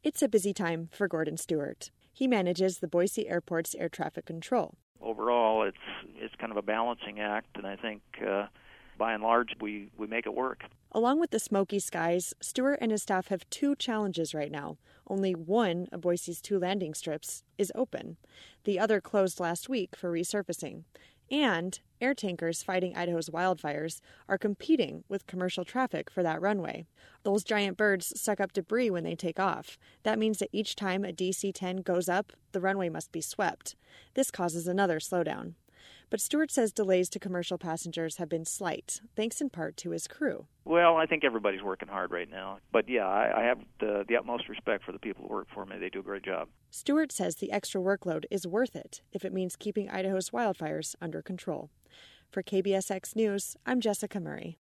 It's a busy time for Gordon Stewart. He manages the Boise Airport's air traffic control. Overall, it's kind of a balancing act, and I think by and large we make it work. Along with the smoky skies, Stewart and his staff have two challenges right now. Only one of Boise's two landing strips is open. The other closed last week for resurfacing. And air tankers fighting Idaho's wildfires are competing with commercial traffic for that runway. Those giant birds suck up debris when they take off. That means that each time a DC-10 goes up, the runway must be swept. This causes another slowdown. But Stewart says delays to commercial passengers have been slight, thanks in part to his crew. Well, I think everybody's working hard right now. But yeah, I have the utmost respect for the people who work for me. They do a great job. Stewart says the extra workload is worth it if it means keeping Idaho's wildfires under control. For KBSX News, I'm Jessica Murray.